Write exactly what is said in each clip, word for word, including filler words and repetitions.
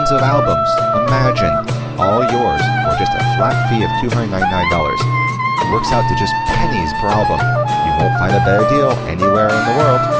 thousands of albums. Imagine, all yours for just a flat fee of two hundred ninety-nine dollars. It works out to just pennies per album. You won't find a better deal anywhere in the world.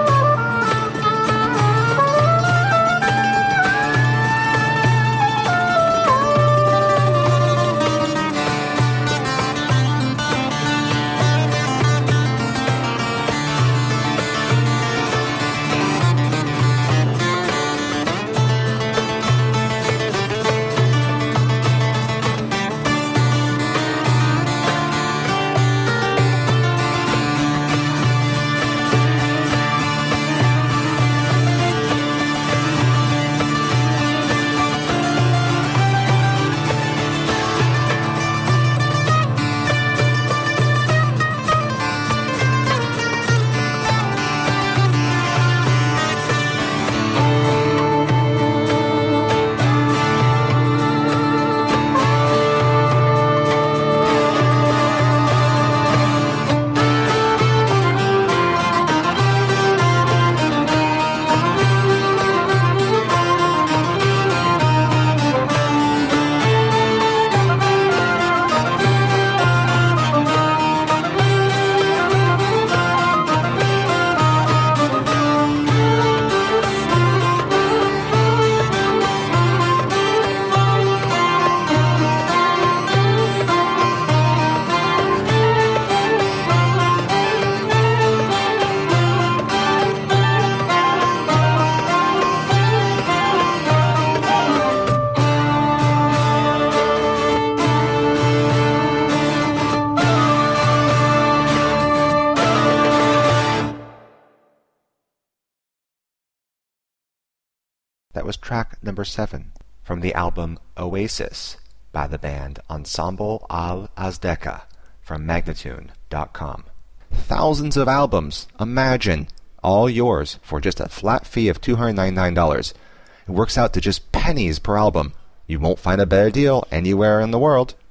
That was track number seven from the album Oasis by the band Ensemble Al-Azteca from Magnatune dot com. Thousands of albums. Imagine, all yours for just a flat fee of two hundred ninety-nine dollars. It works out to just pennies per album. You won't find a better deal anywhere in the world.